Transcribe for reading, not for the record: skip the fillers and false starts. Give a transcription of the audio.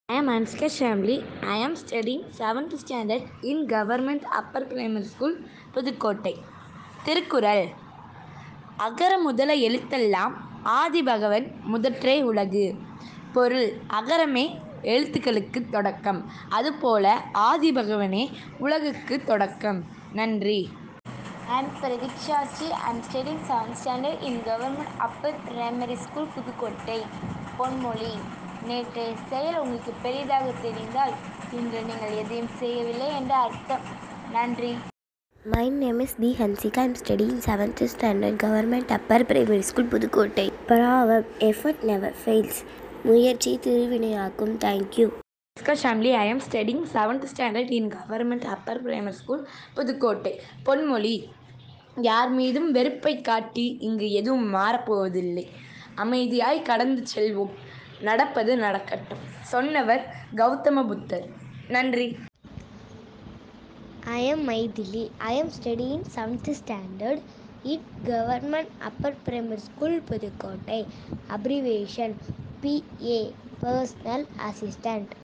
I am Anska Shamli. I am studying 7th standard in Government Upper Primary School, Pudukkottai. Thirukkural. அகர முதல எழுத்தெல்லாம் ஆதிபகவன் முதற்றே உலகு. பொருள்: அகரமே எழுத்துக்களுக்கு தொடக்கம், அதுபோல ஆதிபகவனே உலகுக்கு தொடக்கம். நன்றி. I am Pradikshachi. I am studying 7th standard in Government Upper Primary School, Pudukkottai. பொன்மொழி: நேற்றைய செயல் உங்களுக்கு பெரிதாக தெரிந்தால் இன்று நீங்கள் எதையும் செய்யவில்லை என்ற அர்த்தம். நன்றி. My name is B. Hansika. I am studying 7th standard Government Upper Primary School, Pudukkottai. Proverb: effort never fails. முயற்சி திருவினையாக்கும். Thank you. Anska Shamli. I am studying 7th standard in Government Upper Primary School, Pudukkottai. பொன்மொழி: யார் மீதும் வெறுப்பை காட்டி இங்கு எதுவும் மாறப்போவதில்லை. அமைதியாய் கடந்து செல்வோம். நடப்பது நடக்கட்டும். சொன்னவர் கௌதம புத்தர். நன்றி. I am Maithili. I am studying 7th standard in Government Upper Primary School, Pudukkottai. Abbreviation: PA, Personal Assistant.